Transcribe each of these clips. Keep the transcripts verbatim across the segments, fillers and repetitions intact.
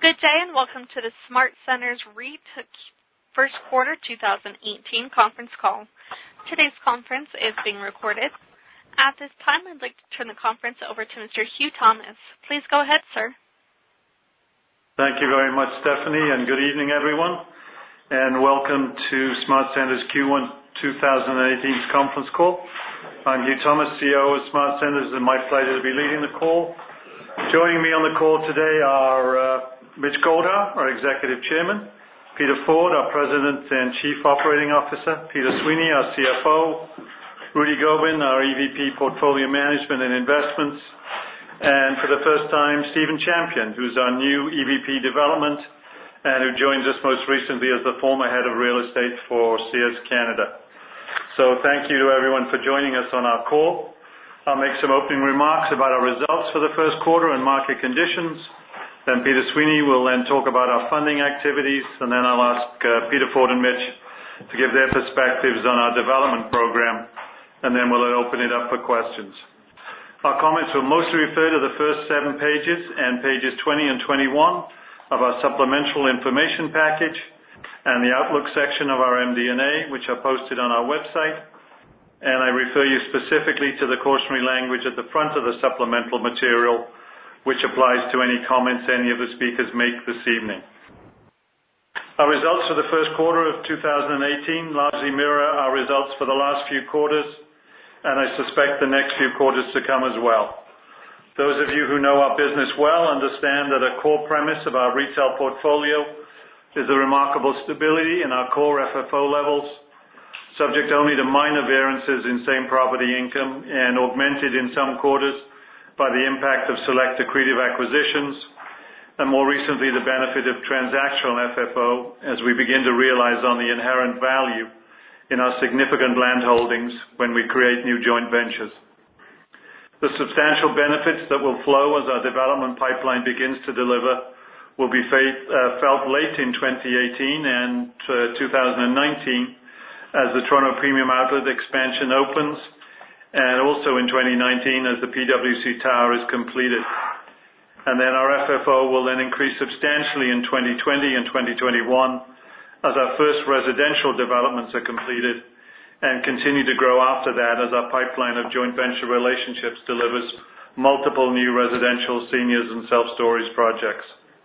Good day and welcome to the SmartCentres REIT First Quarter twenty eighteen conference call. Today's conference is being recorded. At this time, I'd like to turn the conference over to Mister Hugh Thomas. Please go ahead, sir. Thank you very much, Stephanie, and good evening, everyone, and welcome to SmartCentres Q one twenty eighteen conference call. I'm Hugh Thomas, C E O of SmartCentres, and my pleasure to be leading the call. Joining me on the call today are uh, Mitch Goldhar, our Executive Chairman, Peter Ford, our President and Chief Operating Officer, Peter Sweeney, our C F O, Rudy Gobin, our E V P Portfolio Management and Investments, and for the first time, Stephen Champion, who's our new E V P Development and who joins us most recently as the former Head of Real Estate for Sears Canada. So thank you to everyone for joining us on our call. I'll make some opening remarks about our results for the first quarter and market conditions. Then Peter Sweeney will then talk about our funding activities, and then I'll ask uh, Peter Ford and Mitch to give their perspectives on our development program, and then we'll open it up for questions. Our comments will mostly refer to the first seven pages and pages twenty and twenty-one of our supplemental information package and the Outlook section of our M D and A, which are posted on our website. And I refer you specifically to the cautionary language at the front of the supplemental material, which applies to any comments any of the speakers make this evening. Our results for the first quarter of two thousand eighteen largely mirror our results for the last few quarters, and I suspect the next few quarters to come as well. Those of you who know our business well understand that a core premise of our retail portfolio is the remarkable stability in our core F F O levels, subject only to minor variances in same property income and augmented in some quarters by the impact of select accretive acquisitions, and more recently the benefit of transactional F F O as we begin to realize on the inherent value in our significant land holdings when we create new joint ventures. The substantial benefits that will flow as our development pipeline begins to deliver will be uh, felt late in twenty eighteen and uh, two thousand nineteen as the Toronto Premium Outlet expansion opens, and also in twenty nineteen as the P W C Tower is completed. And then our F F O will then increase substantially in twenty twenty and twenty twenty-one as our first residential developments are completed, and continue to grow after that as our pipeline of joint venture relationships delivers multiple new residential, seniors and self-storage projects.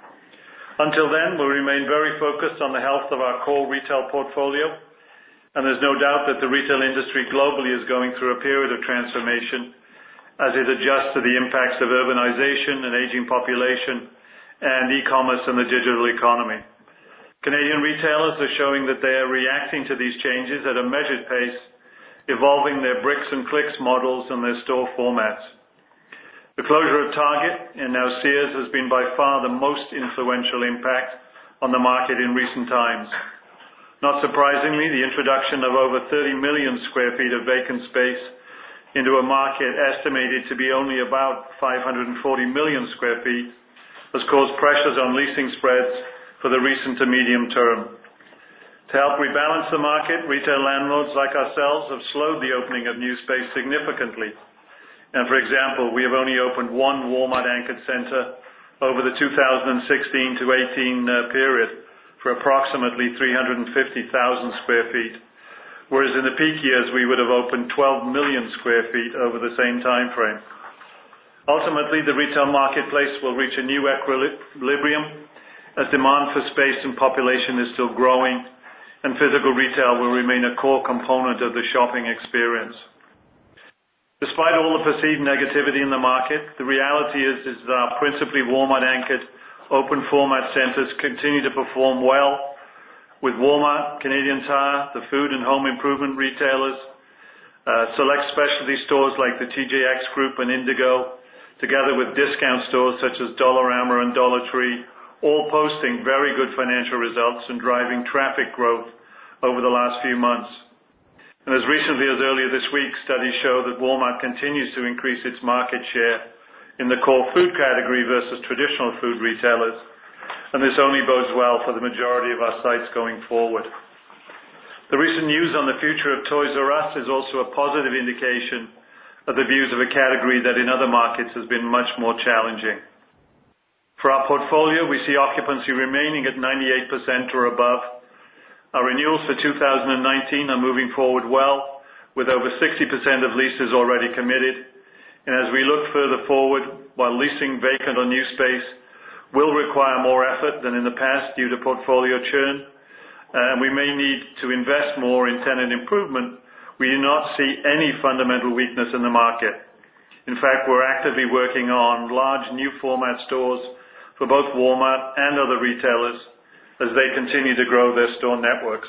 Until then, we'll remain very focused on the health of our core retail portfolio, and there's no doubt that the retail industry globally is going through a period of transformation as it adjusts to the impacts of urbanization and aging population and e-commerce and the digital economy. Canadian retailers are showing that they are reacting to these changes at a measured pace, evolving their bricks and clicks models and their store formats. The closure of Target and now Sears has been by far the most influential impact on the market in recent times. Not surprisingly, the introduction of over thirty million square feet of vacant space into a market estimated to be only about five hundred forty million square feet has caused pressures on leasing spreads for the recent to medium term. To help rebalance the market, retail landlords like ourselves have slowed the opening of new space significantly. And for example, we have only opened one Walmart-anchored center over the two thousand sixteen to eighteen uh, period for approximately three hundred fifty thousand square feet, whereas in the peak years we would have opened twelve million square feet over the same time frame. Ultimately, the retail marketplace will reach a new equilibrium as demand for space and population is still growing, and physical retail will remain a core component of the shopping experience. Despite all the perceived negativity in the market, the reality is, is that our principally Walmart-anchored open format centers continue to perform well, with Walmart, Canadian Tire, the food and home improvement retailers, uh, select specialty stores like the T J X Group and Indigo, together with discount stores such as Dollarama and Dollar Tree, all posting very good financial results and driving traffic growth over the last few months. And as recently as earlier this week, studies show that Walmart continues to increase its market share in the core food category versus traditional food retailers, and this only bodes well for the majority of our sites going forward. The recent news on the future of Toys R Us is also a positive indication of the views of a category that in other markets has been much more challenging. For our portfolio, we see occupancy remaining at ninety-eight percent or above. Our renewals for two thousand nineteen are moving forward well, with over sixty percent of leases already committed. And as we look further forward, while leasing vacant or new space will require more effort than in the past due to portfolio churn, and we may need to invest more in tenant improvement, we do not see any fundamental weakness in the market. In fact, we're actively working on large new format stores for both Walmart and other retailers as they continue to grow their store networks.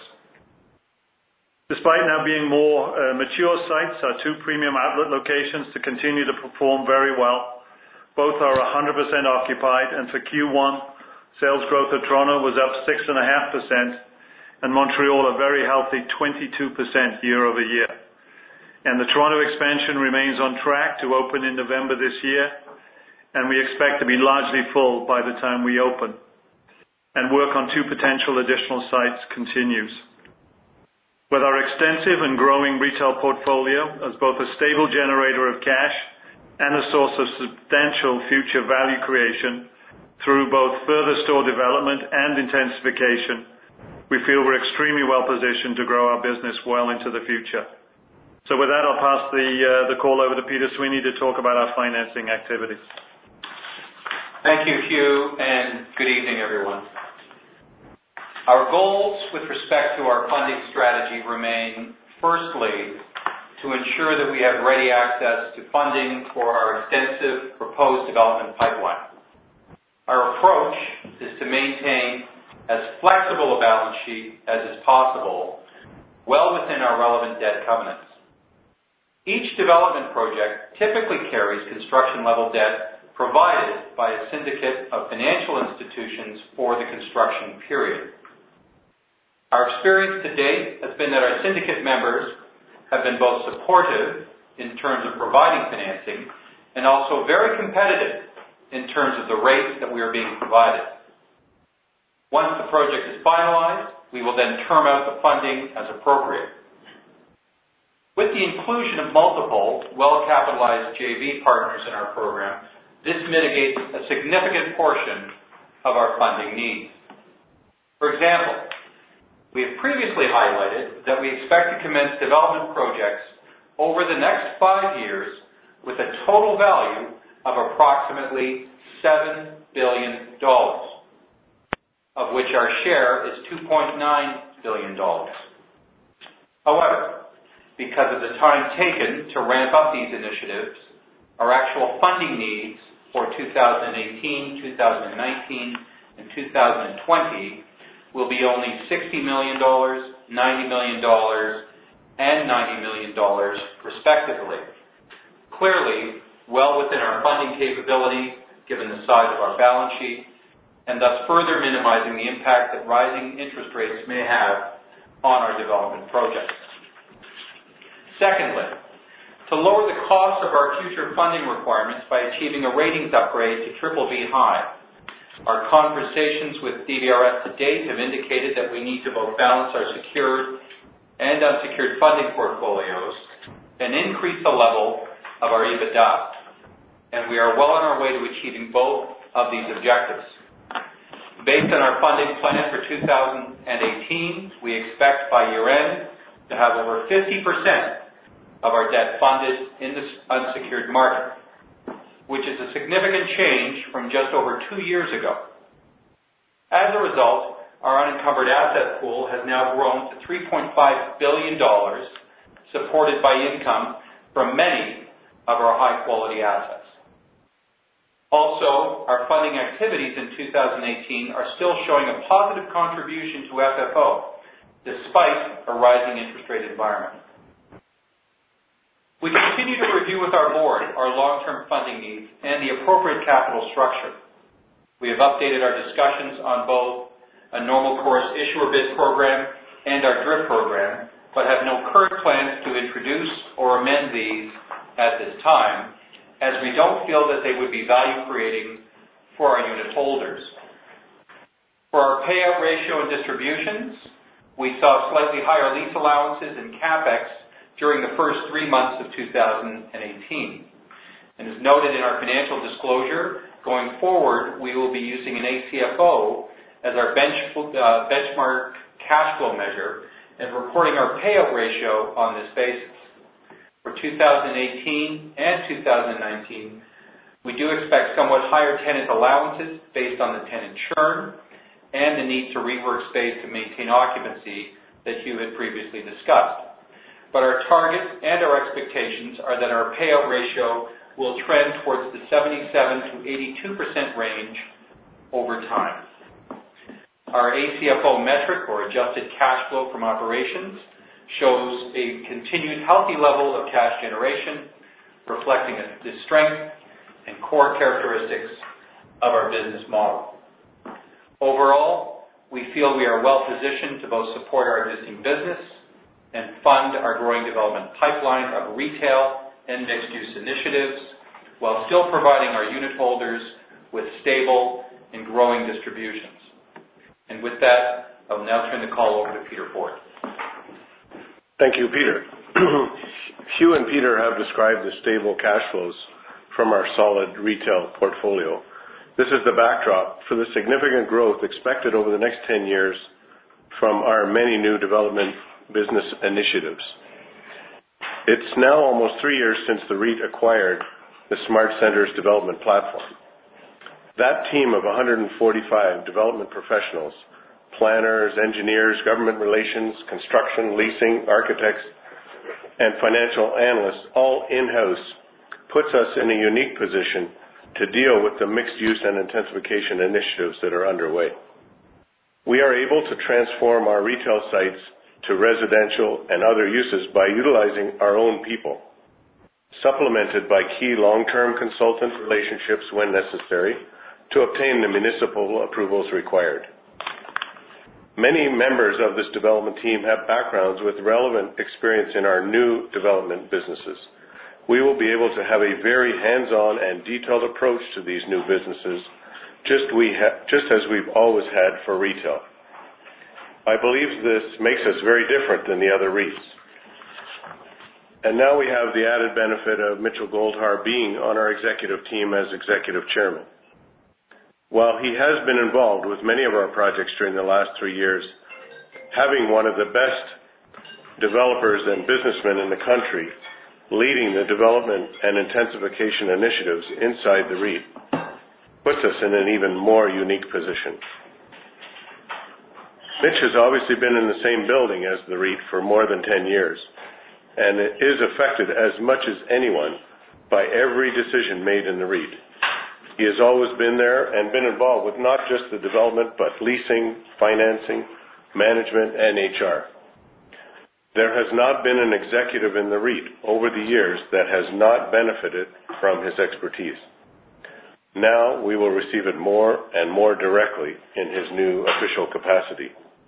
Despite now being more uh, mature sites, our two premium outlet locations to continue to perform very well. Both are one hundred percent occupied, and for Q one, sales growth at Toronto was up six point five percent, and Montreal a very healthy twenty-two percent year over year. And the Toronto expansion remains on track to open in November this year, and we expect to be largely full by the time we open. And work on two potential additional sites continues. With our extensive and growing retail portfolio as both a stable generator of cash and a source of substantial future value creation through both further store development and intensification, we feel we're extremely well positioned to grow our business well into the future. So with that, I'll pass the, uh, the call over to Peter Sweeney to talk about our financing activities. Thank you, Hugh, and good evening, everyone. Our goals with respect to our funding strategy remain, firstly, to ensure that we have ready access to funding for our extensive proposed development pipeline. Our approach is to maintain as flexible a balance sheet as is possible, well within our relevant debt covenants. Each development project typically carries construction-level debt provided by a syndicate of financial institutions for the construction period. Our experience to date has been that our syndicate members have been both supportive in terms of providing financing and also very competitive in terms of the rate that we are being provided. Once the project is finalized, we will then term out the funding as appropriate. With the inclusion of multiple well-capitalized J V partners in our program, this mitigates a significant portion of our funding needs. For example, we have previously highlighted that we expect to commence development projects over the next five years with a total value of approximately seven billion dollars, of which our share is two point nine billion dollars. However, because of the time taken to ramp up these initiatives, our actual funding needs for two thousand eighteen, two thousand nineteen, and two thousand twenty will be only sixty million dollars, ninety million dollars, and ninety million dollars, respectively. Clearly, well within our funding capability, given the size of our balance sheet, and thus further minimizing the impact that rising interest rates may have on our development projects. Secondly, to lower the cost of our future funding requirements by achieving a ratings upgrade to triple B high. Our conversations with D B R S to date have indicated that we need to both balance our secured and unsecured funding portfolios and increase the level of our EBITDA. And we are well on our way to achieving both of these objectives. Based on our funding plan for two thousand eighteen, we expect by year-end to have over fifty percent of our debt funded in the unsecured market, which is a significant change from just over two years ago. As a result, our unencumbered asset pool has now grown to three point five billion dollars, supported by income from many of our high-quality assets. Also, our funding activities in two thousand eighteen are still showing a positive contribution to F F O, despite a rising interest rate environment. We continue to review with our board our long-term funding needs and the appropriate capital structure. We have updated our discussions on both a normal course issuer bid program and our DRIP program, but have no current plans to introduce or amend these at this time, as we don't feel that they would be value-creating for our unit holders. For our payout ratio and distributions, we saw slightly higher lease allowances and CapEx during the first three months of two thousand eighteen. And as noted in our financial disclosure, Going forward, we will be using an A C F O as our bench, uh, benchmark cash flow measure and reporting our payout ratio on this basis. For two thousand eighteen and two thousand nineteen, we do expect somewhat higher tenant allowances based on the tenant churn and the need to rework space to maintain occupancy that Hugh had previously discussed. But our target and our expectations are that our payout ratio will trend towards the seventy-seven to eighty-two percent range over time. Our A C F O metric, or adjusted cash flow from operations, shows a continued healthy level of cash generation, reflecting the strength and core characteristics of our business model. Overall, we feel we are well positioned to both support our existing business and fund our growing development pipeline of retail and mixed-use initiatives, while still providing our unit holders with stable and growing distributions. And with that, I will now turn the call over to Peter Forde. Thank you, Peter. Hugh and Peter have described the stable cash flows from our solid retail portfolio. This is the backdrop for the significant growth expected over the next ten years from our many new development business initiatives. It's now almost three years since the REIT acquired the SmartCentres development platform. That team of one hundred forty-five development professionals, planners, engineers, government relations, construction, leasing, architects, and financial analysts, all in-house, puts us in a unique position to deal with the mixed-use and intensification initiatives that are underway. We are able to transform our retail sites to residential and other uses by utilizing our own people, supplemented by key long-term consultant relationships when necessary to obtain the municipal approvals required. Many members of this development team have backgrounds with relevant experience in our new development businesses. We will be able to have a very hands-on and detailed approach to these new businesses, just, we ha- just as we've always had for retail. I believe this makes us very different than the other REITs. And now we have the added benefit of Mitchell Goldhar being on our executive team as executive chairman. While he has been involved with many of our projects during the last three years, having one of the best developers and businessmen in the country leading the development and intensification initiatives inside the REIT puts us in an even more unique position. Mitch has obviously been in the same building as the REIT for more than ten years, and is affected as much as anyone by every decision made in the REIT. He has always been there and been involved with not just the development, but leasing, financing, management, and H R. There has not been an executive in the REIT over the years that has not benefited from his expertise. Now we will receive it more and more directly in his new official capacity.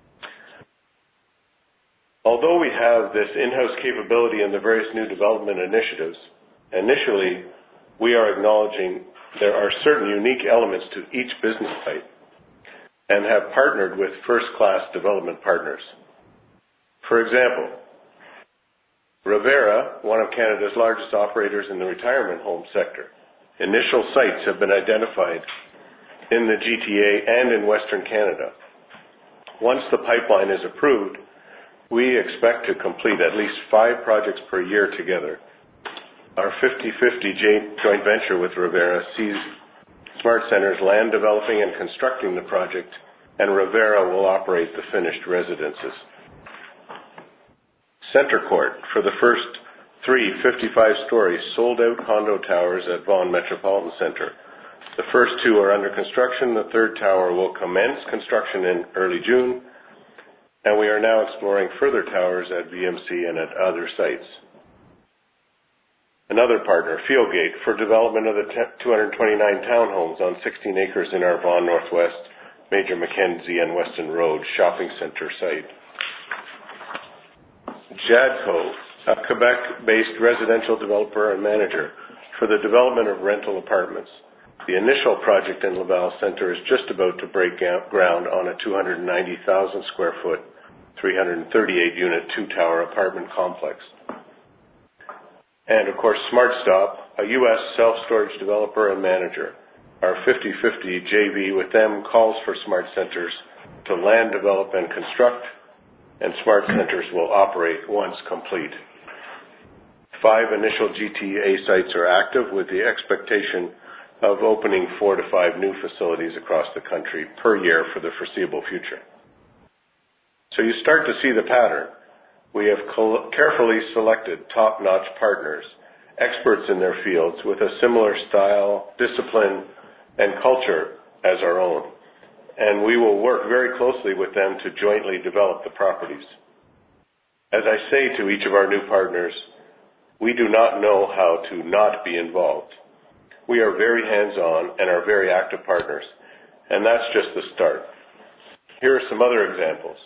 Although we have this in-house capability in the various new development initiatives, initially we are acknowledging there are certain unique elements to each business site and have partnered with first-class development partners. For example, Revera, one of Canada's largest operators in the retirement home sector, initial sites have been identified in the G T A and in Western Canada. Once the pipeline is approved, we expect to complete at least five projects per year together. Our fifty-fifty joint venture with Revera sees SmartCentres land developing and constructing the project, and Revera will operate the finished residences. Centre Court, for the first three fifty-five-story sold-out condo towers at Vaughan Metropolitan Centre. The first two are under construction. The third tower will commence construction in early June, and we are now exploring further towers at V M C and at other sites. Another partner, Fieldgate, for development of the two hundred twenty-nine townhomes on sixteen acres in our Vaughan Northwest, Major Mackenzie and Weston Road shopping centre site. Jadco, a Quebec-based residential developer and manager for the development of rental apartments. The initial project in Laval Centre is just about to break ground on a two hundred ninety thousand square foot, three hundred thirty-eight unit, two-tower apartment complex. And, of course, SmartStop, a U S self-storage developer and manager. Our fifty-fifty J V with them calls for SmartCentres to land, develop, and construct, and SmartCentres will operate once complete. Five initial G T A sites are active with the expectation of opening four to five new facilities across the country per year for the foreseeable future. So you start to see the pattern. We have carefully selected top-notch partners, experts in their fields with a similar style, discipline, and culture as our own. And we will work very closely with them to jointly develop the properties. As I say to each of our new partners, we do not know how to not be involved. We are very hands-on and are very active partners, and that's just the start. Here are some other examples.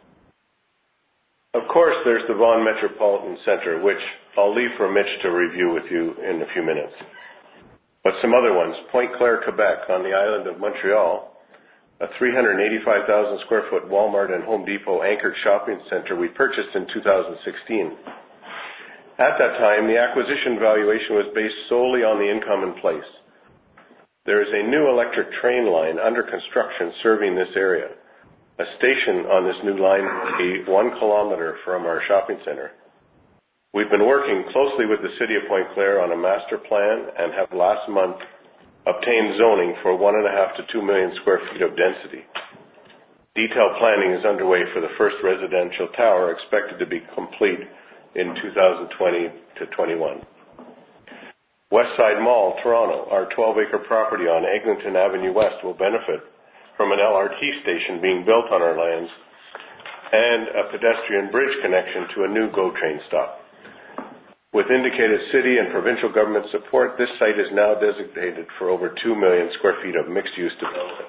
Of course, there's the Vaughan Metropolitan Centre, which I'll leave for Mitch to review with you in a few minutes. But some other ones. Pointe-Claire, Quebec, on the island of Montreal, a three hundred eighty-five thousand square foot Walmart and Home Depot anchored shopping centre we purchased in two thousand sixteen. At that time, the acquisition valuation was based solely on the income in place. There is a new electric train line under construction serving this area. A station on this new line will be one kilometre from our shopping centre. We've been working closely with the City of Pointe-Claire on a master plan and have last month obtained zoning for one and a half to two million square feet of density. Detailed planning is underway for the first residential tower, expected to be complete in two thousand twenty to twenty-one. Westside Mall, Toronto, our twelve acre property on Eglinton Avenue West, will benefit from an L R T station being built on our lands and a pedestrian bridge connection to a new GO train stop. With indicated city and provincial government support, this site is now designated for over two million square feet of mixed-use development.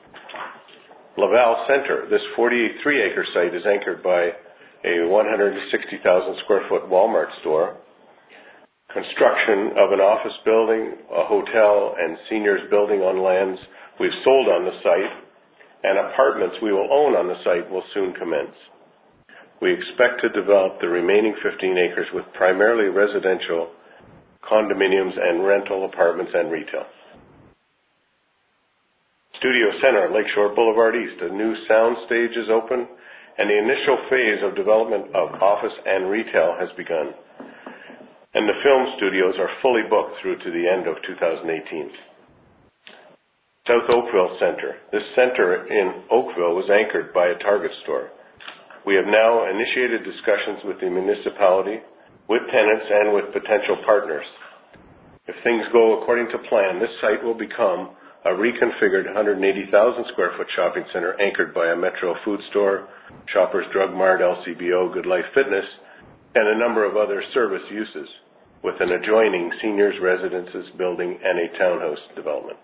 Laval Centre, this forty-three acre site is anchored by a one hundred sixty thousand square foot Walmart store, construction of an office building, a hotel, and seniors building on lands we've sold on the site, and apartments we will own on the site will soon commence. We expect to develop the remaining fifteen acres with primarily residential, condominiums, and rental apartments and retail. Studio Centre, Lakeshore Boulevard East, a new sound stage is open, and the initial phase of development of office and retail has begun. And the film studios are fully booked through to the end of two thousand eighteen. South Oakville Centre. This centre in Oakville was anchored by a Target store. We have now initiated discussions with the municipality, with tenants, and with potential partners. If things go according to plan, this site will become a reconfigured one hundred eighty thousand square foot shopping centre anchored by a Metro food store, Shoppers Drug Mart, L C B O, Good Life Fitness, and a number of other service uses, with an adjoining seniors residences building and a townhouse development.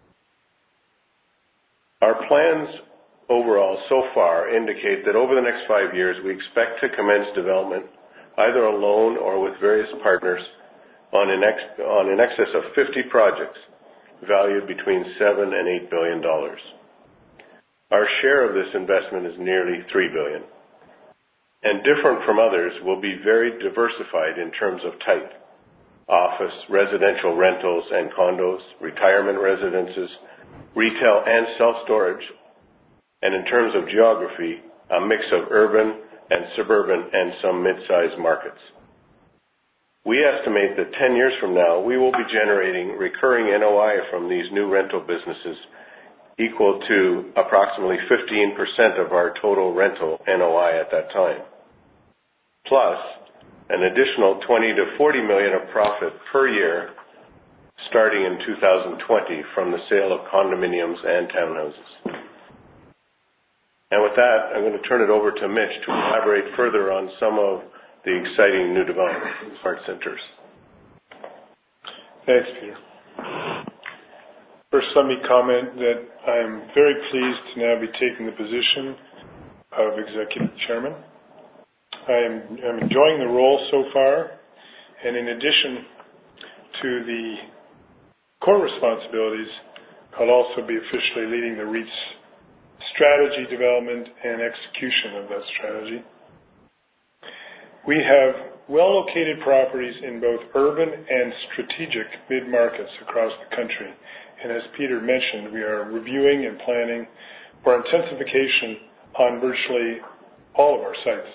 Our plans overall so far indicate that over the next five years we expect to commence development either alone or with various partners on in, ex- on in excess of fifty projects valued between seven and eight billion dollars. Our share of this investment is nearly three billion dollars. And different from others, will be very diversified in terms of type: office, residential rentals and condos, retirement residences, retail and self-storage, and in terms of geography, a mix of urban and suburban and some mid-sized markets. We estimate that ten years from now, we will be generating recurring N O I from these new rental businesses equal to approximately fifteen percent of our total rental N O I at that time, plus an additional twenty to forty million of profit per year starting in two thousand twenty from the sale of condominiums and townhouses. And with that, I'm going to turn it over to Mitch to elaborate further on some of the exciting new developments in SmartCentres. Thanks, Peter. First, let me comment that I am very pleased to now be taking the position of Executive Chairman. I am I'm enjoying the role so far, and in addition to the core responsibilities, I'll also be officially leading the REIT's strategy development and execution of that strategy. We have well-located properties in both urban and strategic mid-markets across the country, and as Peter mentioned, we are reviewing and planning for intensification on virtually all of our sites.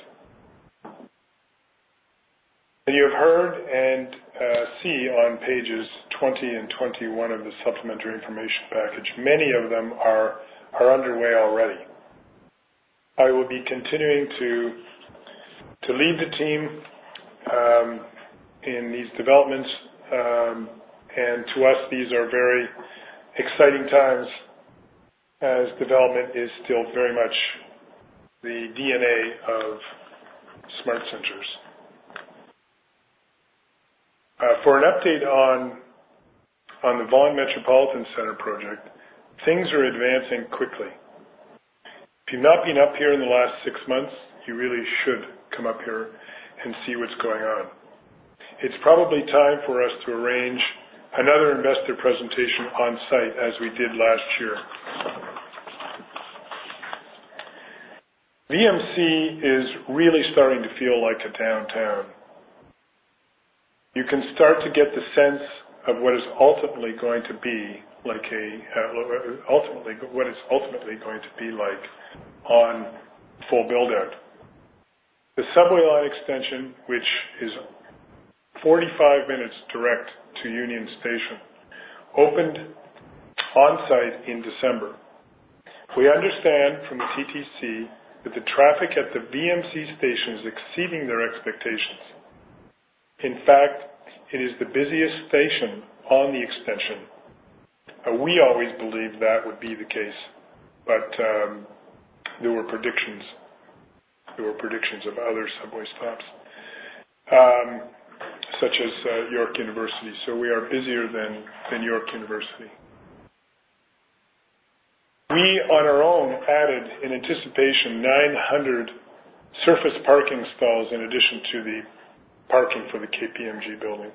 And you have heard and uh, see on pages twenty and twenty-one of the supplementary information package, many of them are, are underway already. I will be continuing to, to lead the team um, in these developments, um, and to us these are very exciting times as development is still very much the D N A of Smart Centres. Uh, for an update on, on the Vaughan Metropolitan Centre project, things are advancing quickly. If you've not been up here in the last six months, you really should come up here and see what's going on. It's probably time for us to arrange another investor presentation on site as we did last year. V M C is really starting to feel like a downtown. You can start to get the sense of what is ultimately going to be like a uh, ultimately what it's ultimately going to be like on full build-out. The subway line extension, which is forty-five minutes direct to Union Station, opened on-site in December. We understand from the T T C that the traffic at the V M C station is exceeding their expectations. In fact, it is the busiest station on the extension. Uh, we always believed that would be the case, but um, there were predictions. There were predictions of other subway stops, um, such as uh, York University. So we are busier than, than York University. We, on our own, added, in anticipation, nine hundred surface parking stalls in addition to the parking for the K P M G building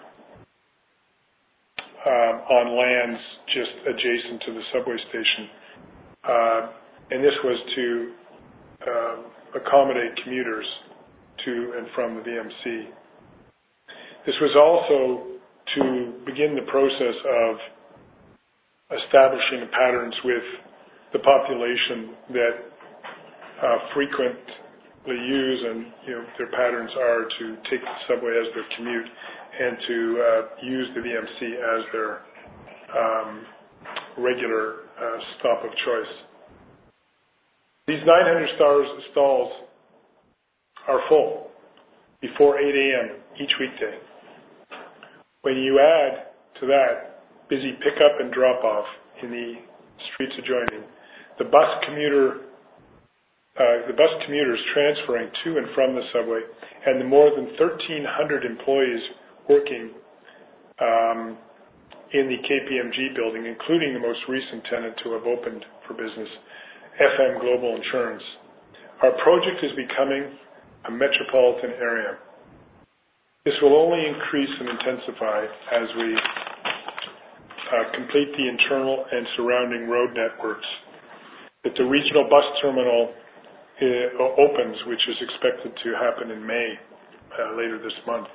um, on lands just adjacent to the subway station. Uh, and this was to um, accommodate commuters to and from the V M C. This was also to begin the process of establishing patterns with the population that uh, frequently use, and you know their patterns are to take the subway as their commute and to uh, use the V M C as their um, regular uh, stop of choice. These nine hundred stalls are full before eight a.m. each weekday. When you add to that busy pickup and drop-off in the streets adjoining, the bus commuter Uh, the bus commuters transferring to and from the subway, and the more than thirteen hundred employees working um, in the K P M G building, including the most recent tenant to have opened for business, F M Global Insurance. Our project is becoming a metropolitan area. This will only increase and intensify as we uh, complete the internal and surrounding road networks. That the regional bus terminal Uh, opens, which is expected to happen in May, uh, later this month.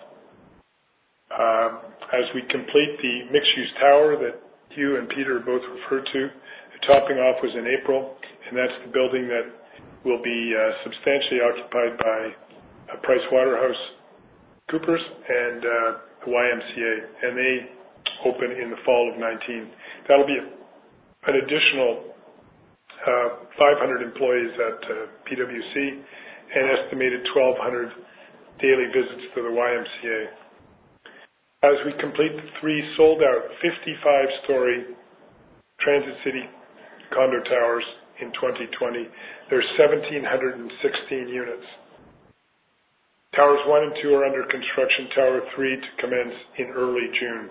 Uh, as we complete the mixed-use tower that you and Peter both referred to, the topping off was in April, and that's the building that will be uh, substantially occupied by uh, PricewaterhouseCoopers and uh, the Y M C A, and they open in the fall of nineteen. That'll be a, an additional Uh, five hundred employees at uh, P W C and estimated twelve hundred daily visits to the Y M C A. As we complete the three sold-out fifty-five story Transit City condo towers in twenty twenty, there's one thousand seven hundred sixteen units. Towers one and two are under construction, Tower three to commence in early June.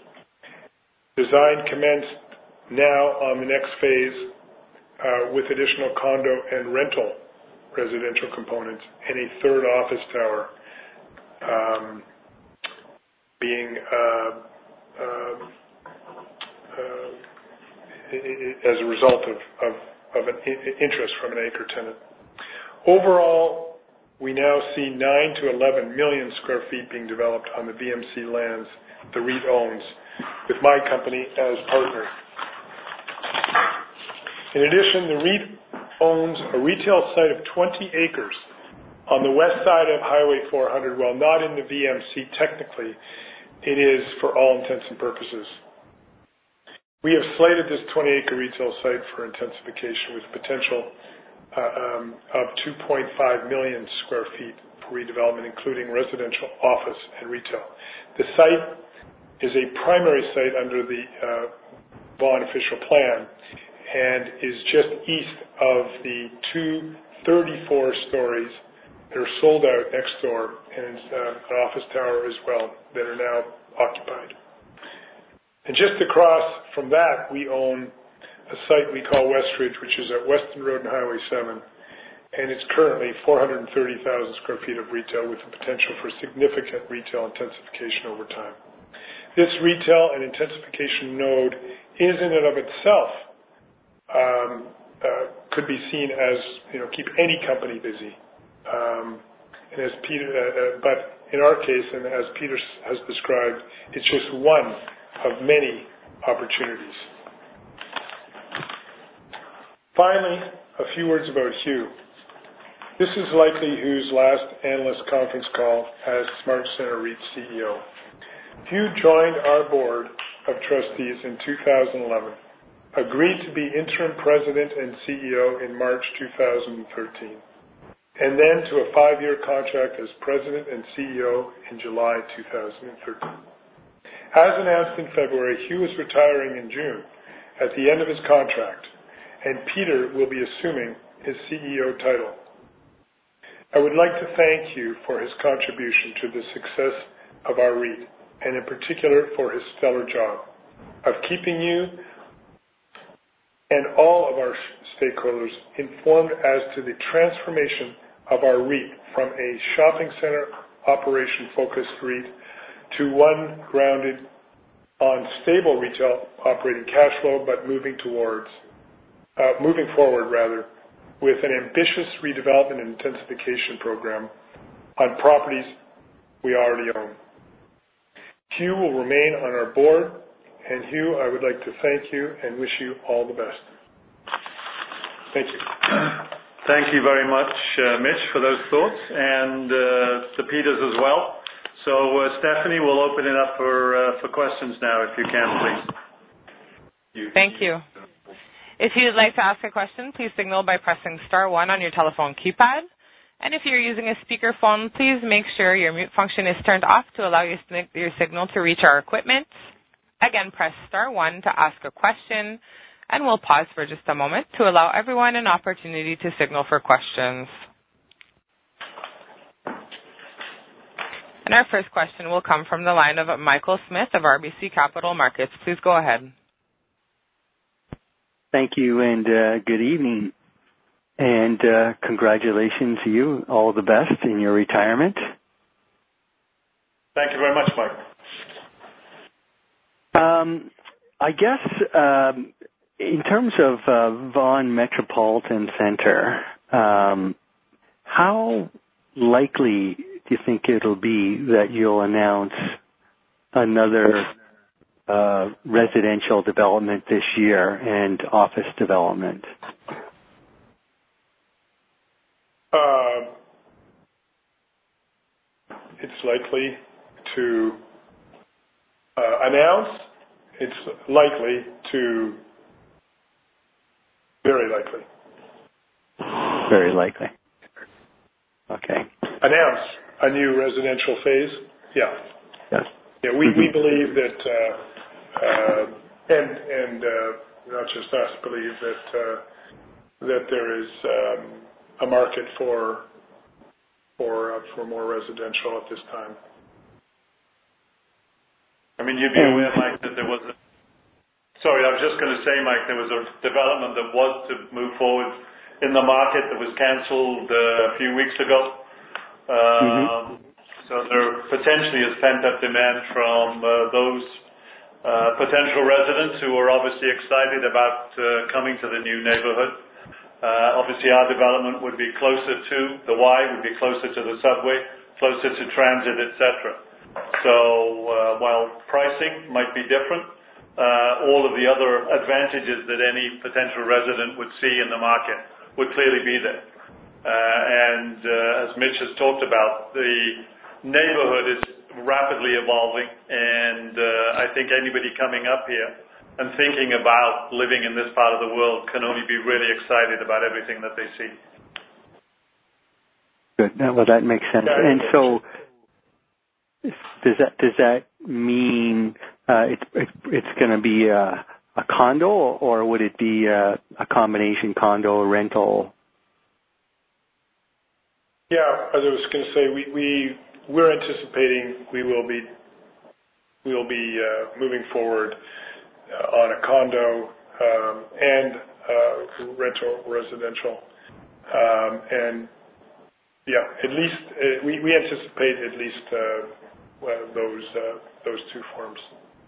Design commenced now on the next phase, Uh, with additional condo and rental residential components, and a third office tower um, being uh, uh, uh, as a result of, of, of an interest from an anchor tenant. Overall, we now see nine to eleven million square feet being developed on the V M C lands the REIT owns, with my company as partner. In addition, the REIT owns a retail site of twenty acres on the west side of Highway four hundred. While not in the V M C technically, it is for all intents and purposes. We have slated this twenty-acre retail site for intensification with potential uh, um, of two point five million square feet for redevelopment, including residential, office, and retail. The site is a primary site under the uh, Vaughan official plan and is just east of the two thirty-four stories that are sold out next door, and uh, an office tower as well that are now occupied. And just across from that, we own a site we call Westridge, which is at Weston Road and Highway seven, and it's currently four hundred thirty thousand square feet of retail with the potential for significant retail intensification over time. This retail and intensification node is in and of itself um, uh, could be seen as, you know, keep any company busy. Um, and as Peter, uh, uh, but in our case, and as Peter has described, it's just one of many opportunities. Finally, a few words about Hugh. This is likely Hugh's last analyst conference call as SmartCentres REIT C E O. Hugh joined our board of trustees in two thousand eleven, agreed to be interim president and C E O in March two thousand thirteen, and then to a five-year contract as president and C E O in July two thousand thirteen. As announced in February, Hugh is retiring in June at the end of his contract, and Peter will be assuming his C E O title. I would like to thank Hugh for his contribution to the success of our REIT, and in particular for his stellar job of keeping you and all of our stakeholders informed as to the transformation of our REIT from a shopping center operation-focused REIT to one grounded on stable retail operating cash flow, but moving towards, uh, moving forward rather, with an ambitious redevelopment and intensification program on properties we already own. Hugh will remain on our board, and Hugh, I would like to thank you and wish you all the best. Thank you. Thank you very much, uh, Mitch, for those thoughts, and uh, to Peters as well. So, uh, Stephanie, we'll open it up for uh, for questions now, if you can, please. Thank you. If you'd like to ask a question, please signal by pressing star one on your telephone keypad. And if you're using a speakerphone, please make sure your mute function is turned off to allow your, your signal to reach our equipment. Again, press star one to ask a question, and we'll pause for just a moment to allow everyone an opportunity to signal for questions. And our first question will come from the line of Michael Smith of R B C Capital Markets. Please go ahead. Thank you, and uh, good evening. And uh, congratulations to you. All the best in your retirement. Thank you very much, Mike. Um, I guess um, in terms of uh, Vaughan Metropolitan Centre, um, how likely do you think it'll be that you'll announce another uh, residential development this year and office development? Uh, it's likely to uh, announce. It's likely to very likely. Very likely. Okay. Announce a new residential phase. Yeah. Yes. Yeah. We Mm-hmm. we believe that, uh, uh, and and uh, not just us believe that uh, that there is. Um, a market for for uh, for more residential at this time. I mean, you'd be aware, Mike, that there was a... Sorry, I was just going to say, Mike, there was a development that was to move forward in the market that was cancelled uh, a few weeks ago. Um, mm-hmm. So there potentially is pent-up demand from uh, those uh, potential residents who are obviously excited about uh, coming to the new neighborhood. Uh, obviously, our development would be closer to the Y, would be closer to the subway, closer to transit, et cetera. So uh, while pricing might be different, uh, all of the other advantages that any potential resident would see in the market would clearly be there. Uh, and uh, as Mitch has talked about, the neighborhood is rapidly evolving, and uh, I think anybody coming up here and thinking about living in this part of the world can only be really excited about everything that they see. Good. Well, that makes sense. And so, does that does that mean uh, it's it's, it's going to be a, a condo, or would it be a, a combination condo rental? Yeah, as I was going to say, we we we're anticipating we will be we will be uh, moving forward uh, on a condo um, and uh, rental residential, um, and yeah, at least uh, we we anticipate at least uh, well, those uh, those two forms.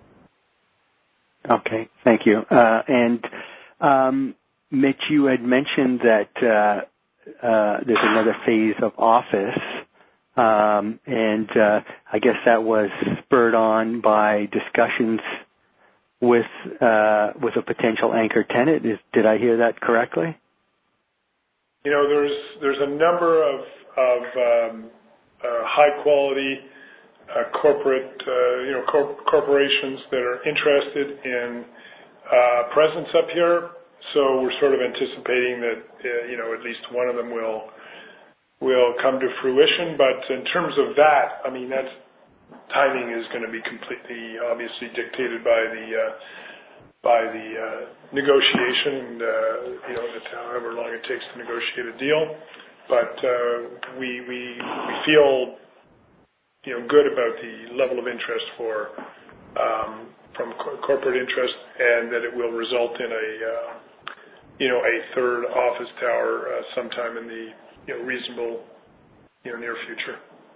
Okay, thank you. Uh, and um, Mitch, you had mentioned that uh, uh, there's another phase of office. Um, and uh, I guess that was spurred on by discussions with uh, with a potential anchor tenant. Is, did I hear that correctly? You know, there's there's a number of of um, uh, high quality uh, corporate uh, you know cor- corporations that are interested in uh, presence up here. So we're sort of anticipating that uh, you know at least one of them will. will come to fruition, but in terms of that, I mean, that's timing is going to be completely, obviously, dictated by the uh, by the uh, negotiation, and uh, you know, that however long it takes to negotiate a deal. But uh, we we we feel you know good about the level of interest for um, from co- corporate interest, and that it will result in a uh, you know a third office tower uh, sometime in the you know, reasonable, you know, near future.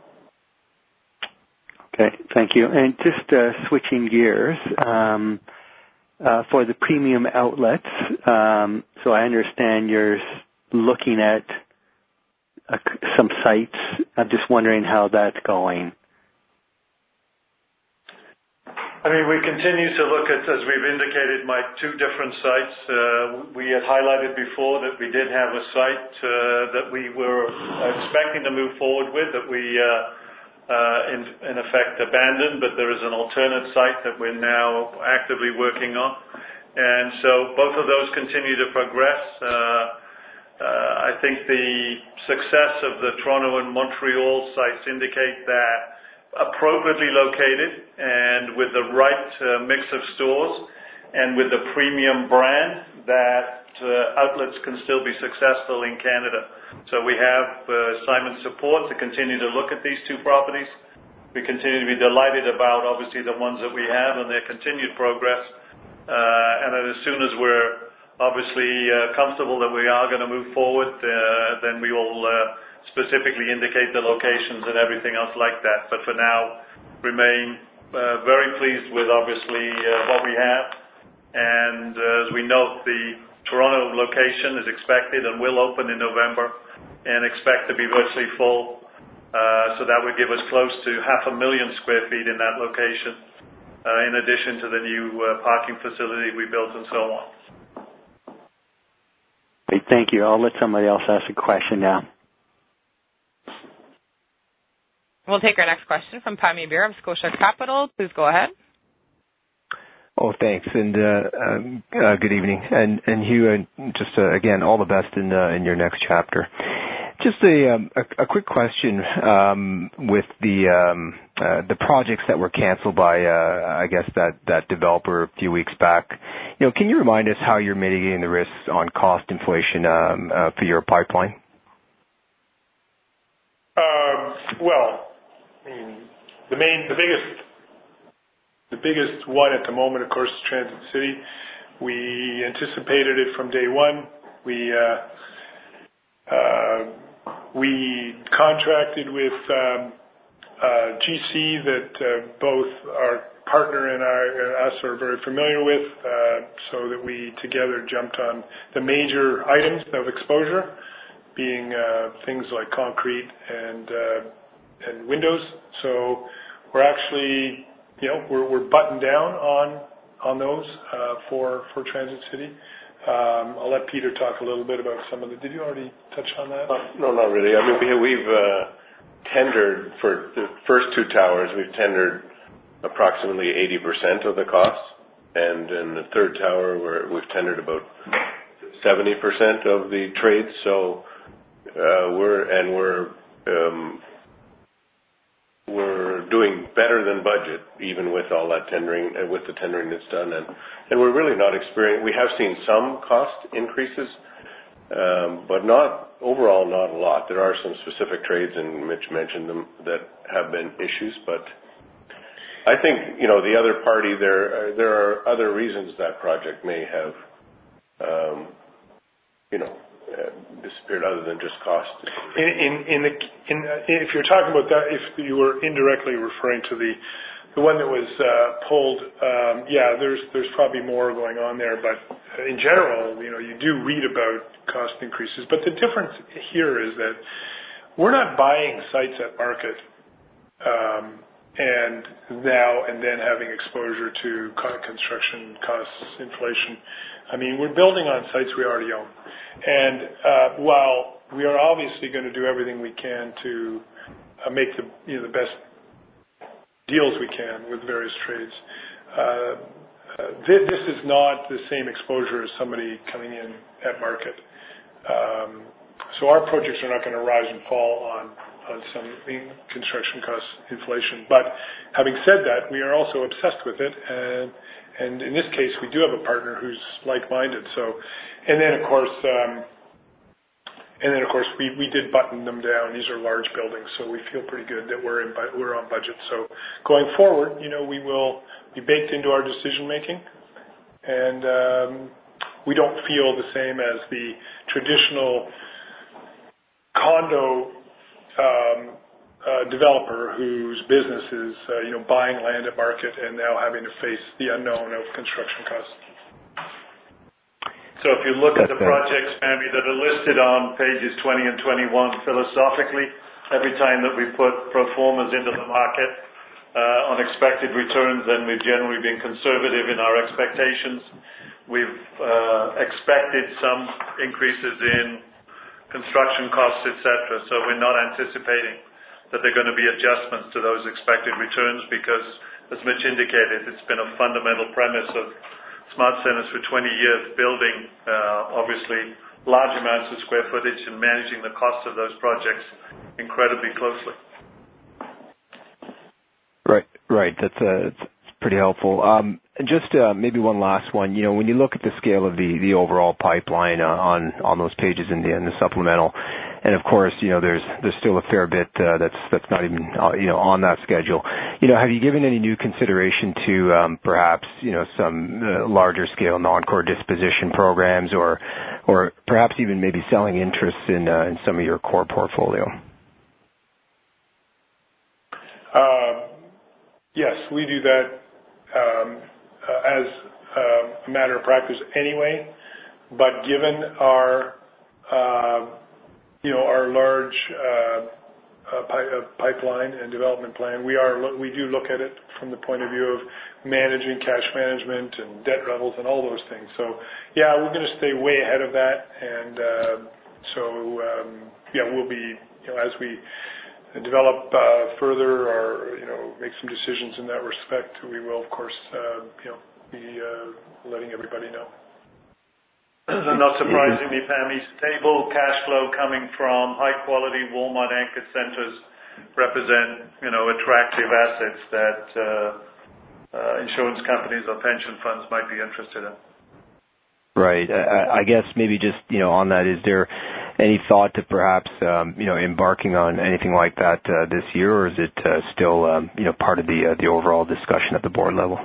Okay, thank you. And just uh, switching gears, um, uh, for the premium outlets, um, so I understand you're looking at uh, some sites. I'm just wondering how that's going. I mean, we continue to look at, as we've indicated, Mike, two different sites. Uh, we had highlighted before that we did have a site uh, that we were expecting to move forward with, that we, uh, uh, in, in effect, abandoned, but there is an alternate site that we're now actively working on. And so both of those continue to progress. Uh, uh, I think the success of the Toronto and Montreal sites indicate that appropriately located and with the right uh, mix of stores and with the premium brand, that uh, outlets can still be successful in Canada. So we have uh, Simon's support to continue to look at these two properties. We continue to be delighted about, obviously, the ones that we have and their continued progress. Uh, and then as soon as we're obviously uh, comfortable that we are going to move forward, uh, then we will uh, specifically indicate the locations and everything else like that. But for now, remain uh, very pleased with, obviously, uh, what we have. And uh, as we note, the Toronto location is expected and will open in November and expect to be virtually full. Uh, so that would give us close to half a million square feet in that location, uh, in addition to the new uh, parking facility we built and so on. Great, thank you. I'll let somebody else ask a question now. We'll take our next question from Pammi Bir of Scotia Capital. Please go ahead. Oh, thanks, and uh, um, uh, good evening. And, and Hugh, uh, just uh, again, all the best in uh, in your next chapter. Just a um, a, a quick question um, with the um, uh, the projects that were canceled by uh, I guess that, that developer a few weeks back. You know, can you remind us how you're mitigating the risks on cost inflation um, uh, for your pipeline? Um, well. I mean, the main, the biggest, the biggest one at the moment, of course, is Transit City. We anticipated it from day one. We uh, uh, we contracted with um, uh, G C that uh, both our partner and, our, and us are very familiar with, uh, so that we together jumped on the major items of exposure, being uh, things like concrete and uh, and windows. So we're actually, you know, we're, we're buttoned down on on those uh, for for Transit City. Um, I'll let Peter talk a little bit about some of the. Did you already touch on that? Uh, no, not really. I mean, we, we've uh, tendered for the first two towers. We've tendered approximately eighty percent of the costs, and in the third tower, we're, we've tendered about seventy percent of the trades. So uh, we're and we're um, we're doing better than budget, even with all that tendering, uh, with the tendering that's done, and and we're really not experiencing. We have seen some cost increases, um, but not overall, not a lot. There are some specific trades, and Mitch mentioned them, that have been issues, but I think, you know, the other party there. Uh, there are other reasons that project may have, um, you know. Uh, disappeared other than just cost. In, in, in the, in, uh, if you're talking about that, if you were indirectly referring to the the one that was uh, pulled, um, yeah, there's there's probably more going on there. But in general, you know, you do read about cost increases. But the difference here is that we're not buying sites at market um, and now and then having exposure to construction costs, inflation. I mean, we're building on sites we already own. And uh, while we are obviously going to do everything we can to uh, make the, you know, the best deals we can with various trades, uh, uh, th- this is not the same exposure as somebody coming in at market. Um, so our projects are not going to rise and fall on, on some construction cost inflation. But having said that, we are also obsessed with it, and And in this case, we do have a partner who's like-minded. So, and then of course, um, and then of course, we, we did button them down. These are large buildings, so we feel pretty good that we're in we're on budget. So, going forward, you know, we will be baked into our decision making, and um, we don't feel the same as the traditional condo Um, Uh, developer whose business is, uh, you know, buying land at market and now having to face the unknown of construction costs. So if you look at the projects, Sammy, that are listed on pages twenty and twenty-one, philosophically, every time that we put pro formas into the market uh, on expected returns, then we've generally been conservative in our expectations. We've uh, expected some increases in construction costs, et cetera. So we're not anticipating that there are going to be adjustments to those expected returns because, as Mitch indicated, it's been a fundamental premise of Smart Centres for twenty years, building uh, obviously large amounts of square footage and managing the cost of those projects incredibly closely. Right, right. That's, uh, that's pretty helpful. Um, just uh, maybe one last one. You know, when you look at the scale of the, the overall pipeline uh, on on those pages in the, in the supplemental. And of course, you know, there's there's still a fair bit uh, that's that's not even uh, you know on that schedule. You know, have you given any new consideration to um, perhaps you know some uh, larger scale non-core disposition programs, or or perhaps even maybe selling interests in uh, in some of your core portfolio? Uh, yes, we do that um, uh, as uh, a matter of practice anyway. But given our uh, you know, our large uh, uh, pi- uh, pipeline and development plan, we are we do look at it from the point of view of managing cash management and debt levels and all those things. So, yeah, we're going to stay way ahead of that, and uh, so um, yeah, we'll be, you know, as we develop uh, further or you know make some decisions in that respect, we will of course uh, you know be uh, letting everybody know. So not surprisingly, Pammy, stable cash flow coming from high-quality Walmart-anchored centres represent, you know, attractive assets that uh, uh, insurance companies or pension funds might be interested in. Right. I, I guess maybe just, you know, on that, is there any thought to perhaps, um, you know, embarking on anything like that uh, this year, or is it uh, still, um, you know, part of the uh, the overall discussion at the board level?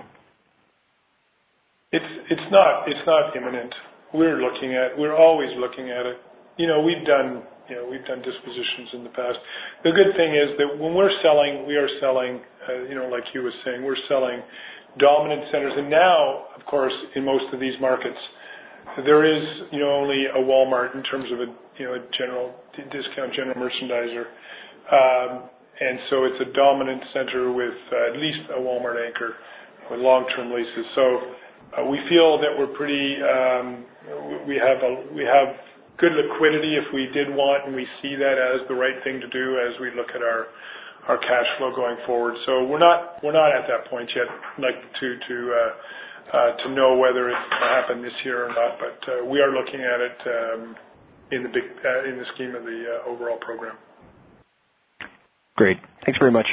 It's it's not it's not imminent. We're looking at, we're always looking at it. You know, we've done, you know, we've done dispositions in the past. The good thing is that when we're selling, we are selling, uh, you know, like you were saying, we're selling dominant centers. And now, of course, in most of these markets, there is, you know, only a Walmart in terms of a, you know, a general discount general merchandiser. Um, and so it's a dominant center with uh, at least a Walmart anchor with long-term leases. So uh, we feel that we're pretty, um, we have a, we have good liquidity if we did want, and we see that as the right thing to do as we look at our our cash flow going forward. So we're not we're not at that point yet, like to to uh, uh, to know whether it's going to happen this year or not. But uh, we are looking at it um, in the big uh, in the scheme of the uh, overall program. Great. Thanks very much.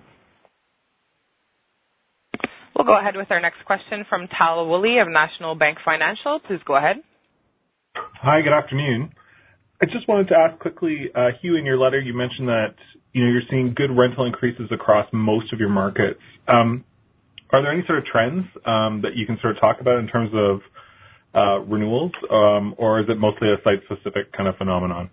We'll go ahead with our next question from Tal Woolley of National Bank Financial. Please go ahead. Hi, good afternoon. I just wanted to ask quickly, uh, Hugh, in your letter you mentioned that you know you're seeing good rental increases across most of your markets. Um, are there any sort of trends um, that you can sort of talk about in terms of uh, renewals, um, or is it mostly a site-specific kind of phenomenon?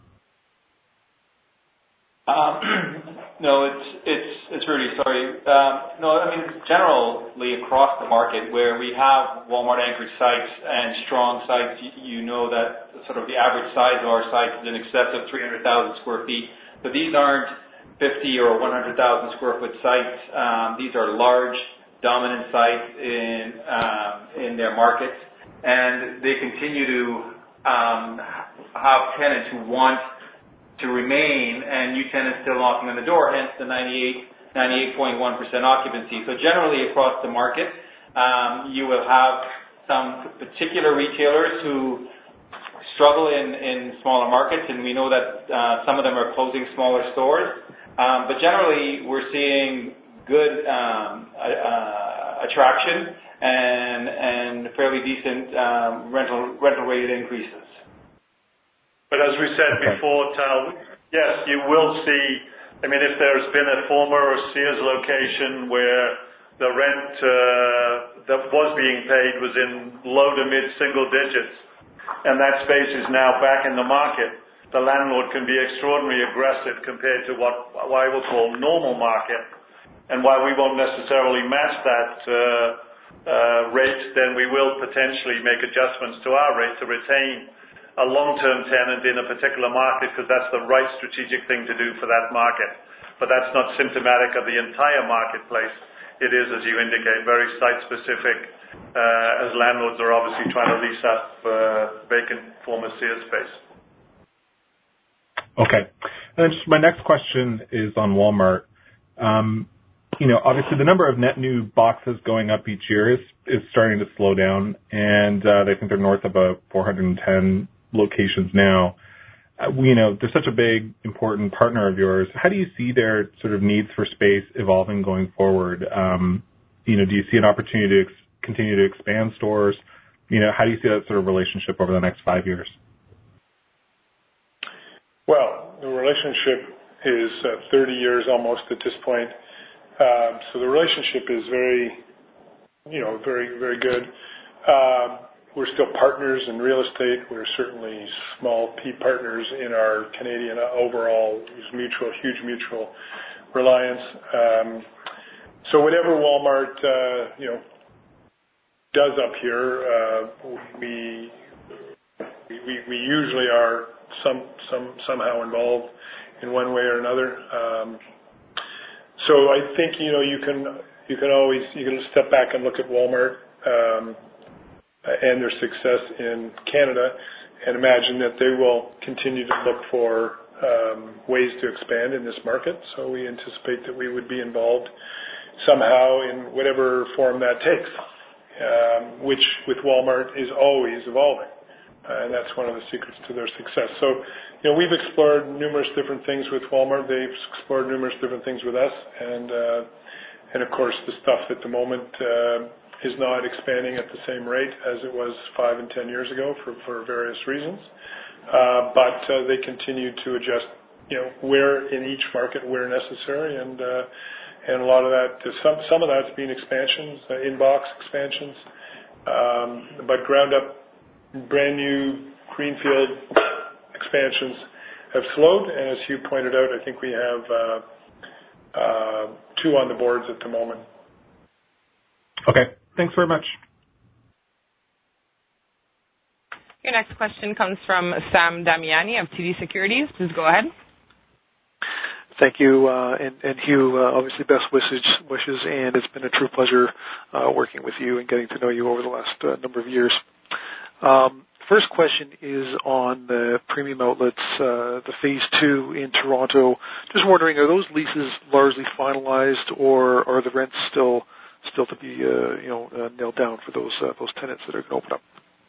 Um, no, it's it's it's really sorry. Um, no, I mean generally across the market where we have Walmart anchored sites and strong sites, you, you know that sort of the average size of our sites is in excess of three hundred thousand square feet. But these aren't fifty or one hundred thousand square foot sites. Um, these are large, dominant sites in um, in their markets, and they continue to um, have tenants who want to remain, and new tenants still knocking on the door, hence the ninety-eight, ninety-eight point one percent occupancy. So generally across the market, um, you will have some particular retailers who struggle in, in smaller markets, and we know that uh, some of them are closing smaller stores. Um, but generally, we're seeing good um, uh, attraction and and fairly decent um, rental rental rate increases. But as we said before, Tal, yes, you will see, I mean, if there's been a former Sears location where the rent uh, that was being paid was in low to mid single digits, and that space is now back in the market, the landlord can be extraordinarily aggressive compared to what, what I will call normal market. And while we won't necessarily match that uh, uh, rate, then we will potentially make adjustments to our rate to retain a long-term tenant in a particular market, because that's the right strategic thing to do for that market. But that's not symptomatic of the entire marketplace. It is, as you indicate, very site-specific, uh, as landlords are obviously trying to lease up uh, vacant former Sears space. Okay. And then just my next question is on Walmart. Um, you know, obviously the number of net new boxes going up each year is, is starting to slow down, and uh, they think they're north of about four hundred ten locations now. Uh, you know, they're such a big, important partner of yours. How do you see their sort of needs for space evolving going forward? Um, you know, do you see an opportunity to ex- continue to expand stores? You know, how do you see that sort of relationship over the next five years? Well, the relationship is uh, thirty years almost at this point. Um, so the relationship is very, you know, very, very good. Um, We're still partners in real estate. We're certainly small P partners in our Canadian overall mutual, huge mutual reliance. Um, so whatever Walmart, uh, you know, does up here, uh, we, we we usually are some some somehow involved in one way or another. Um, so I think you know you can you can always you can step back and look at Walmart. Um, and their success in Canada, and imagine that they will continue to look for um, ways to expand in this market. So we anticipate that we would be involved somehow in whatever form that takes, um, which with Walmart is always evolving. Uh, and that's one of the secrets to their success. So, you know, we've explored numerous different things with Walmart. They've explored numerous different things with us. And, uh, and of course, the stuff at the moment uh, is not expanding at the same rate as it was five and ten years ago for, for various reasons. Uh, but uh, they continue to adjust, you know, where in each market where necessary. And, uh, and a lot of that, some, some of that's been expansions, uh, in-box expansions. Um, but ground up, brand new greenfield expansions have slowed, and as Hugh pointed out, I think we have uh, uh, two on the boards at the moment. Okay, thanks very much. Your next question comes from Sam Damiani of T D Securities. Please go ahead. Thank you, uh, and, and Hugh, uh, obviously best wishes, wishes, and it's been a true pleasure uh, working with you and getting to know you over the last uh, number of years. Um, first question is on the premium outlets, uh, the phase two in Toronto. Just wondering, are those leases largely finalized, or are the rents still still to be uh, you know uh, nailed down for those uh, those tenants that are going to open up?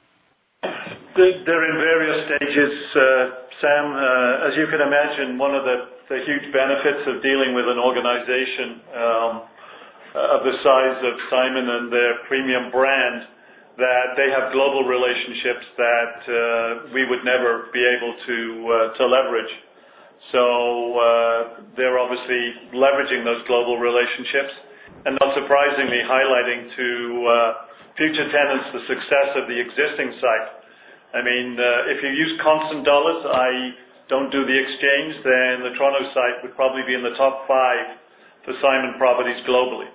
They're in various stages, uh, Sam. Uh, as you can imagine, one of the, the huge benefits of dealing with an organization um, of the size of Simon and their premium brand, that they have global relationships that uh, we would never be able to uh, to leverage. So uh, they're obviously leveraging those global relationships, and not surprisingly highlighting to uh, future tenants the success of the existing site. I mean, uh, if you use constant dollars, that is don't do the exchange, then the Toronto site would probably be in the top five for Simon Properties globally.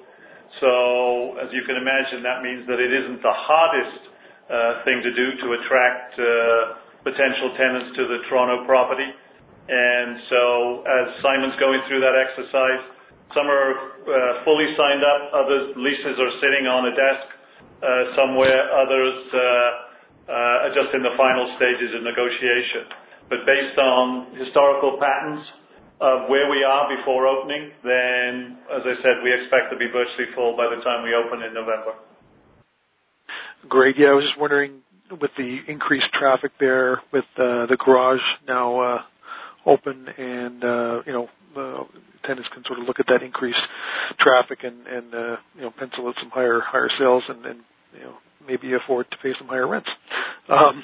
So, as you can imagine, that means that it isn't the hardest uh, thing to do to attract uh, potential tenants to the Toronto property. And so, as Simon's going through that exercise, some are uh, fully signed up, others leases are sitting on a desk uh, somewhere, others uh, uh, are just in the final stages of negotiation. But based on historical patterns of where we are before opening, then, as I said, we expect to be virtually full by the time we open in November. Great. Yeah, I was just wondering, with the increased traffic there, with uh, the garage now uh, open, and uh, you know, uh, tenants can sort of look at that increased traffic and, and uh, you know, pencil out some higher higher sales, and, and you know, maybe afford to pay some higher rents. Um,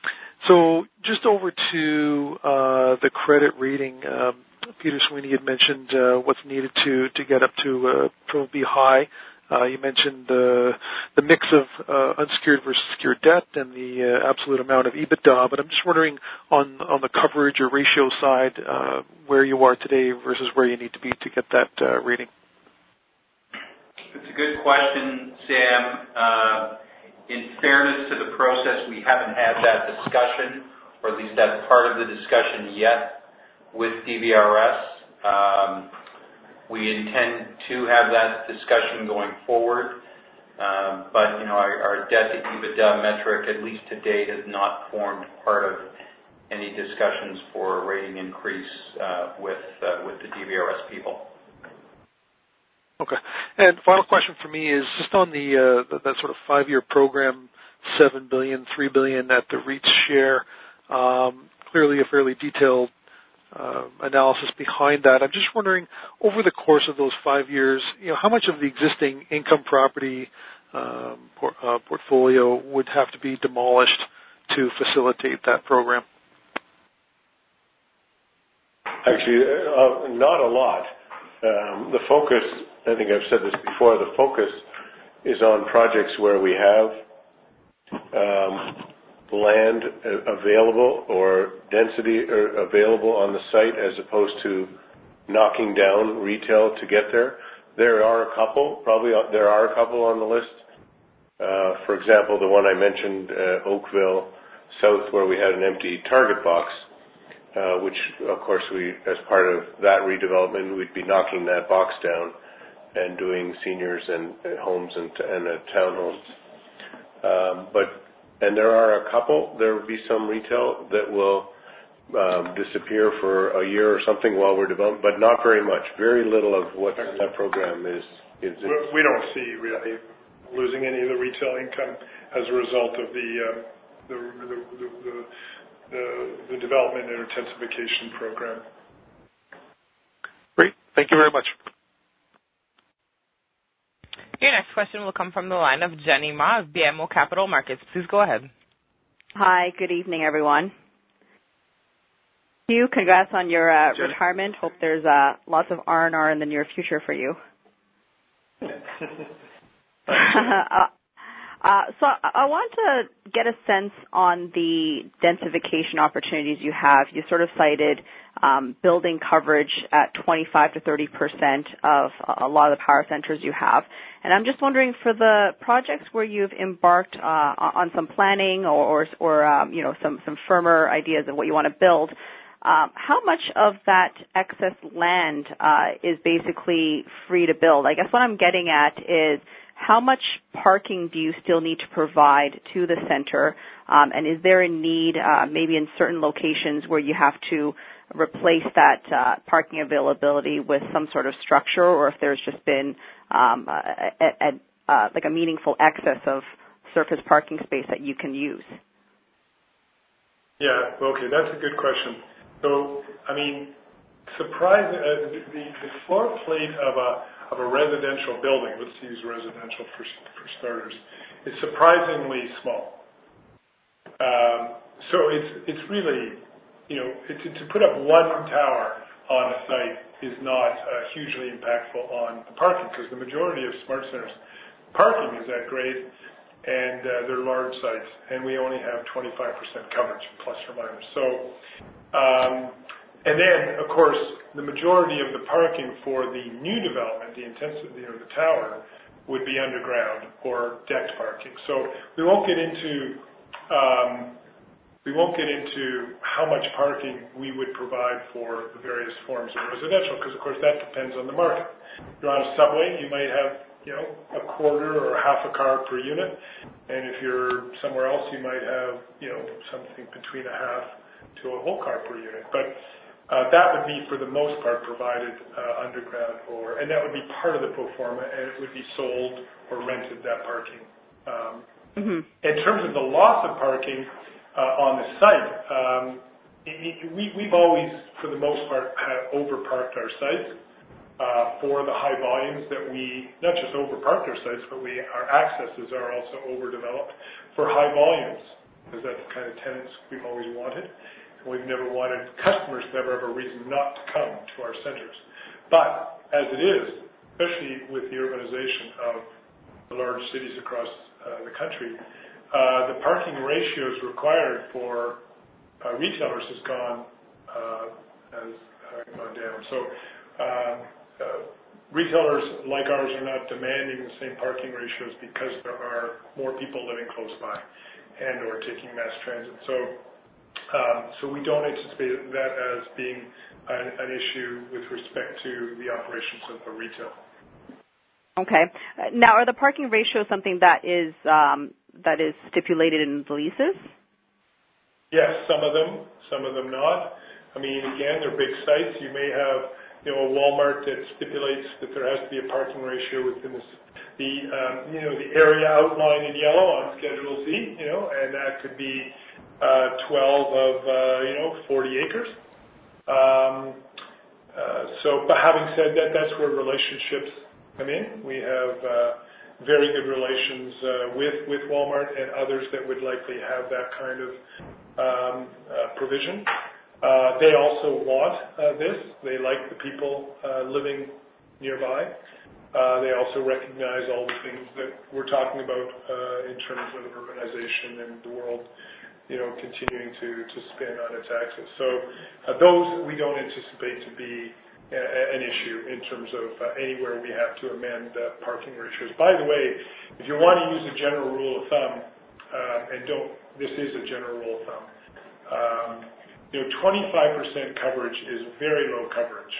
so, just over to uh, the credit rating. Um, Peter Sweeney had mentioned uh, what's needed to to get up to uh, triple B high. Uh, you mentioned uh, the mix of uh, unsecured versus secured debt and the uh, absolute amount of EBITDA, but I'm just wondering on on the coverage or ratio side, uh, where you are today versus where you need to be to get that uh, rating. It's a good question, Sam. Uh, in fairness to the process, we haven't had that discussion, or at least that's part of the discussion yet with D B R S. Um, We intend to have that discussion going forward, um, but you know our, our debt to EBITDA metric, at least to date, has not formed part of any discussions for a rating increase uh, with uh, with the D B R S people. Okay, and final question for me is just on the uh, that, that sort of five-year program, seven billion, three billion at the REIT's share. Um, clearly, a fairly detailed Uh, analysis behind that. I'm just wondering, over the course of those five years, you know, how much of the existing income property um, por- uh, portfolio would have to be demolished to facilitate that program? Actually, uh, not a lot. Um, the focus, I think I've said this before, the focus is on projects where we have um, land available or density available on the site, as opposed to knocking down retail to get there. There are a couple, probably there are a couple on the list. Uh, for example, the one I mentioned, uh, Oakville South, where we had an empty Target box, uh, which of course we, as part of that redevelopment, we'd be knocking that box down and doing seniors and homes and, and uh, townhomes. Um, but And there are a couple, there will be some retail that will um, disappear for a year or something while we're developing, but not very much. Very little of what that program is. is we don't see really losing any of the retail income as a result of the, uh, the, the, the, the, the, the development and intensification program. Great. Thank you very much. Your next question will come from the line of Jenny Ma of B M O Capital Markets. Please go ahead. Hi, good evening, everyone. Hugh, congrats on your uh, retirement. Hope there's uh, lots of R and R in the near future for you. uh, uh, so I want to get a sense on the densification opportunities you have. You sort of cited um, building coverage at twenty-five to thirty percent of a lot of the power centers you have. And I'm just wondering, for the projects where you've embarked uh, on some planning or, or, or um, you know, some, some firmer ideas of what you want to build, um, how much of that excess land uh, is basically free to build? I guess what I'm getting at is how much parking do you still need to provide to the center, um, and is there a need uh, maybe in certain locations where you have to replace that uh, parking availability with some sort of structure, or if there's just been um, a, a, a, uh, like a meaningful excess of surface parking space that you can use? Yeah, okay, that's a good question. So, I mean, surprise, uh, the, the floor plate of a of a residential building, let's use residential for, for starters, is surprisingly small. Um, so it's it's really, you know, it, to, to put up one tower on a site is not uh, hugely impactful on the parking, because the majority of smart centers parking is at grade, and uh, they're large sites, and we only have twenty-five percent coverage, plus or minus. So, um, and then, of course, the majority of the parking for the new development, the intensity, you know, the tower, would be underground or decked parking. So we won't get into um, we won't get into how much parking we would provide for the various forms of residential, because of course that depends on the market. If you're on a subway, you might have, you know, a quarter or half a car per unit, and if you're somewhere else, you might have, you know, something between a half to a whole car per unit. But uh, that would be for the most part provided uh, underground, or and that would be part of the pro forma, and it would be sold or rented, that parking. Um, mm-hmm. In terms of the loss of parking uh, on the site, um, it, it, we, we've always, for the most part, had overparked our sites. Uh, for the high volumes that we, not just overparked our sites, but we, our accesses are also overdeveloped for high volumes, because that's the kind of tenants we've always wanted. And we've never wanted customers to ever have a reason not to come to our centers. But as it is, especially with the urbanization of the large cities across uh, the country, uh, the parking ratios required for uh, retailers has gone, uh, has uh, gone down. So, um, Uh, retailers like ours are not demanding the same parking ratios because there are more people living close by and or taking mass transit. So, um, so we don't anticipate that as being an, an issue with respect to the operations of the retail. Okay. Now, are the parking ratios something that is um, that is stipulated in the leases? Yes, some of them, some of them not. I mean, again, they're big sites. You may have, you know, a Walmart that stipulates that there has to be a parking ratio within the, the um, you know, the area outlined in yellow on Schedule Z, you know, and that could be uh, twelve of, uh, you know, forty acres. Um, uh, so, but having said that, that's where relationships come in. We have uh, very good relations uh, with, with Walmart and others that would likely have that kind of um, uh, provision. Uh, they also want uh, this. They like the people uh, living nearby. Uh, they also recognize all the things that we're talking about uh, in terms of urbanization and the world, you know, continuing to, to spin on its axis. So uh, those we don't anticipate to be a, an issue in terms of uh, anywhere we have to amend uh, parking ratios. By the way, if you want to use a general rule of thumb, uh, and don't, this is a general rule of thumb, um, you know, twenty-five percent coverage is very low coverage.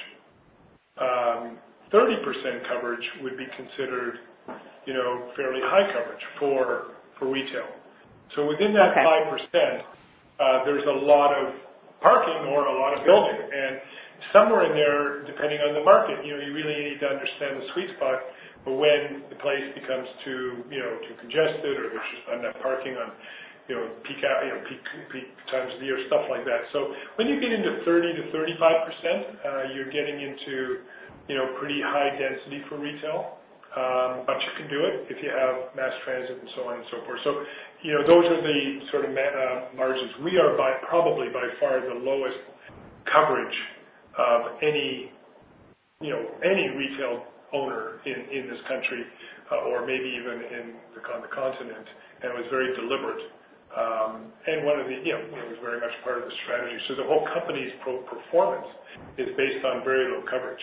Um, thirty percent coverage would be considered, you know, fairly high coverage for for retail. So within that okay. five percent, uh, there's a lot of parking or a lot of building. And somewhere in there, depending on the market, you know, you really need to understand the sweet spot for when the place becomes too, you know, too congested, or there's just not enough parking on, you know, peak, you know, peak, peak times of the year, stuff like that. So when you get into thirty to thirty-five percent, uh, you're getting into, you know, pretty high density for retail. Um, but you can do it if you have mass transit and so on and so forth. So, you know, those are the sort of ma- uh, margins. We are by probably by far the lowest coverage of any, you know, any retail owner in, in this country, uh, or maybe even in the, on the continent. And it was very deliberate. Um, and one of the, you know, it was very much part of the strategy. So the whole company's pro- performance is based on very low coverage.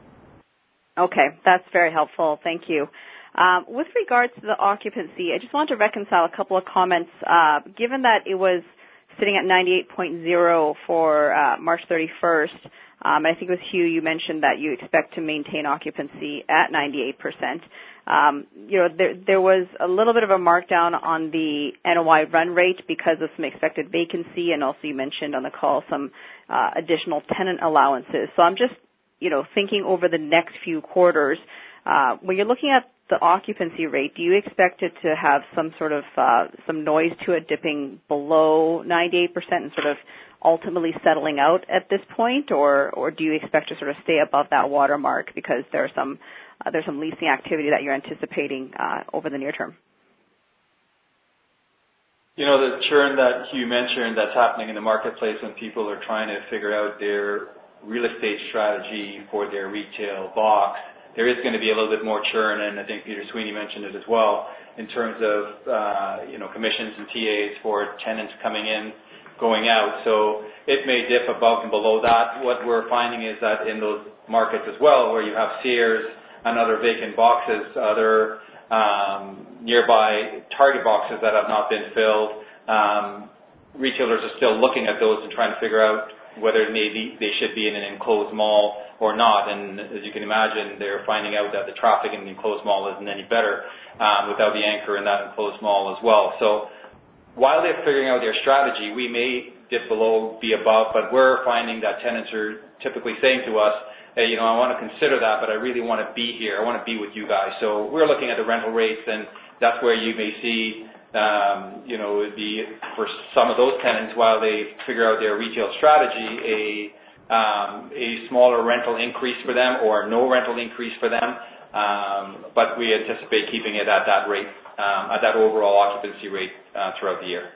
Okay, that's very helpful. Thank you. Um, with regards to the occupancy, I just want to reconcile a couple of comments. Uh, given that it was sitting at ninety-eight point zero for uh, March thirty-first. Um, I think it was Hugh, you mentioned that you expect to maintain occupancy at ninety-eight percent. Um, you know, there, there was a little bit of a markdown on the N O I run rate because of some expected vacancy, and also you mentioned on the call some uh, additional tenant allowances. So I'm just, you know, thinking over the next few quarters, uh, when you're looking at the occupancy rate, do you expect it to have some sort of uh, some noise to it dipping below ninety-eight percent and sort of ultimately settling out at this point, or or do you expect to sort of stay above that watermark because there's some uh, there's some leasing activity that you're anticipating uh, over the near term? You know, the churn that Hugh mentioned that's happening in the marketplace when people are trying to figure out their real estate strategy for their retail box, there is going to be a little bit more churn, and I think Peter Sweeney mentioned it as well, in terms of, uh, you know, commissions and T As for tenants coming in, going out. So it may dip above and below that. What we're finding is that in those markets as well, where you have Sears and other vacant boxes, other um, nearby Target boxes that have not been filled, um, retailers are still looking at those and trying to figure out whether maybe they should be in an enclosed mall or not. And as you can imagine, they're finding out that the traffic in the enclosed mall isn't any better um, without the anchor in that enclosed mall as well. So while they're figuring out their strategy, we may dip below, be above, but we're finding that tenants are typically saying to us, hey, you know, I want to consider that, but I really want to be here. I want to be with you guys. So we're looking at the rental rates, and that's where you may see, um, you know, it would be for some of those tenants, while they figure out their retail strategy, a, um, a smaller rental increase for them or no rental increase for them. Um, but we anticipate keeping it at that rate, um, at that overall occupancy rate uh, throughout the year.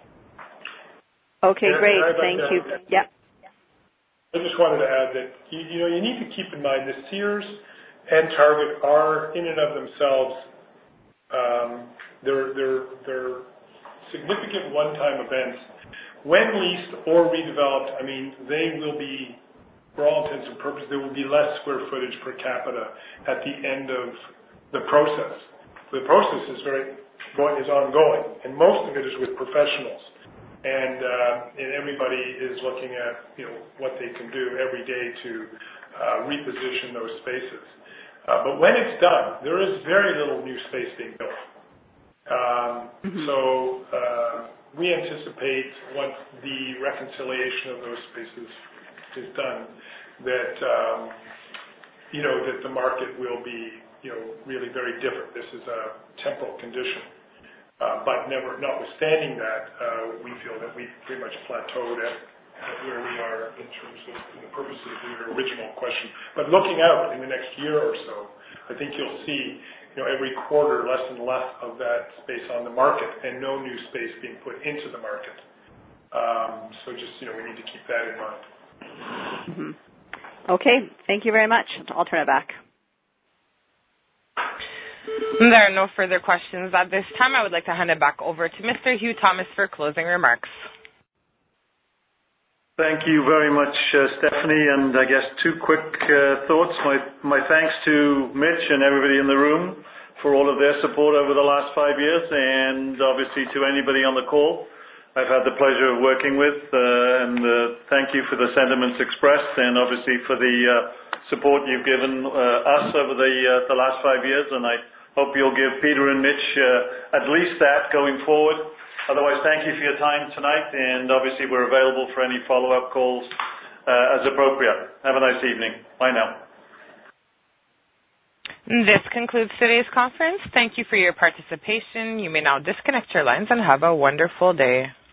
Okay, and, great. and Thank like you. to, Yep. I just wanted to add that, you, you know, you need to keep in mind that Sears and Target are, in and of themselves, um, they're, they're, they're significant one-time events. When leased or redeveloped, I mean, they will be, for all intents and purposes, there will be less square footage per capita at the end of the process. The process is very is ongoing, and most of it is with professionals. And, uh, and everybody is looking at, you know, what they can do every day to uh, reposition those spaces. Uh, but when it's done, there is very little new space being built. Um, mm-hmm. So uh, we anticipate once the reconciliation of those spaces is done, that um, you know that the market will be, you know, really very different. This is a temporal condition. Uh, but never, notwithstanding that, uh, we feel that we pretty much plateaued at, at where we are in terms of the purposes of your original question. But looking out in the next year or so, I think you'll see, you know, every quarter less and less of that space on the market and no new space being put into the market. Um, so just, you know, we need to keep that in mind. Mm-hmm. Okay, thank you very much. I'll turn it back. There are no further questions at this time. I would like to hand it back over to Mister Hugh Thomas for closing remarks. Thank you very much, uh, Stephanie. And I guess two quick uh, thoughts. My, my thanks to Mitch and everybody in the room for all of their support over the last five years, and obviously to anybody on the call I've had the pleasure of working with. Uh, and uh, thank you for the sentiments expressed, and obviously for the uh, support you've given uh, us over the, uh, the last five years. And I hope you'll give Peter and Mitch uh, at least that going forward. Otherwise, thank you for your time tonight, and obviously we're available for any follow-up calls uh, as appropriate. Have a nice evening. Bye now. This concludes today's conference. Thank you for your participation. You may now disconnect your lines and have a wonderful day.